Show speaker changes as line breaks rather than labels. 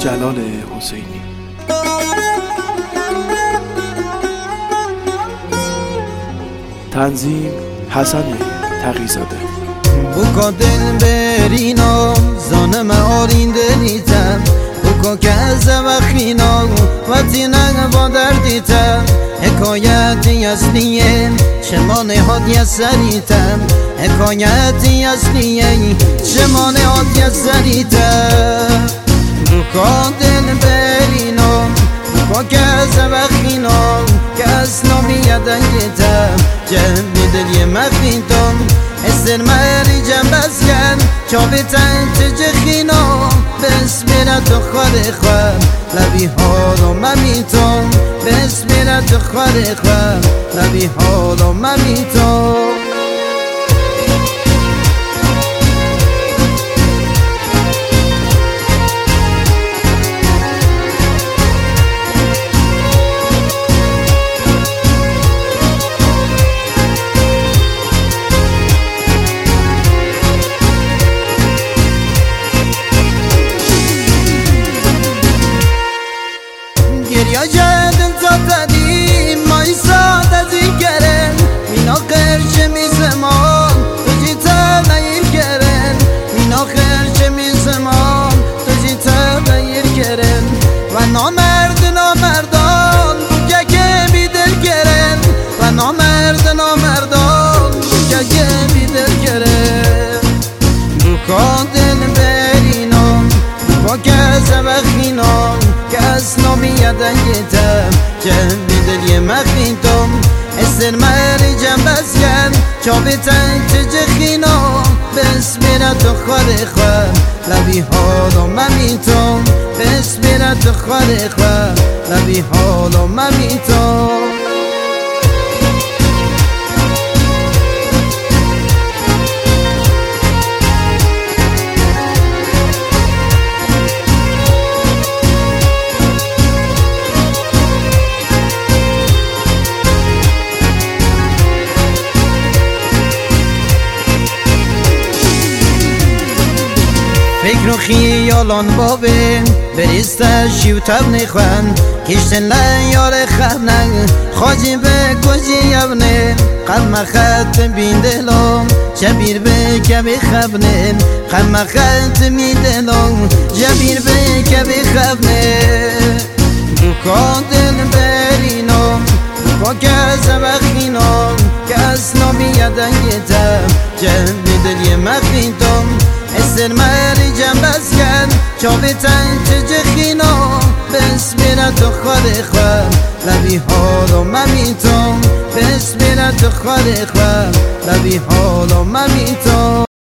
جلال حسینی. تنظیم حسن تقی‌زاده.
بوکا دل برینا زانم آرین دلیتم بوکا که از وقینا و تینگ با دردیتم حکایتی اصلیه شمانه هادی سریتم حکایتی اصلیه شمانه هادی سریتم بوکا دل برینا بوکا که از وقینا که از نامیدنگیتم جمعی دلی مخیتم استر مری جنبز کن چابی تنت جخینا بس میرد خواه خواه لبی حالو ممیتم بس میرد خواه خواه لبی حالو ممیتم گریا جدن زادی مای ساده دیگرن مینا خرچ می زمان تو جیتا غیر کرن مینا خرچ می زمان تو جیتا غیر کرن و نامردان که بی دل کرن و نامردان که بی دل کرن بوکا دل برینم بوکا که زبخینم که از نامیدنگیتم جنبی دلی مخیتم استر مری جنبز کن چابی تنت جخینا بس میرد خواه خواه لبی حالو ممیتم بس میرد خواه خواه لبی حالو ممیتم فکر و خیالان بابه بریسته شیو تب نخوان کشتن لیار خبنگ خواجی به کجی یبنه قلم خط بین دلم جبیر به کبی خبنه قلم خط بین دلم جبیر به کبی خبنه بوکا دل برینم بوکا که زبخینم که از نامیدنگیتم جنبی دلی مخیتم استر مری جنبز کن چابی تنت جخینا بس میرد خواه خواه لبی حالو ممیتم بس میرد خواه خواه لبی حالو ممیتم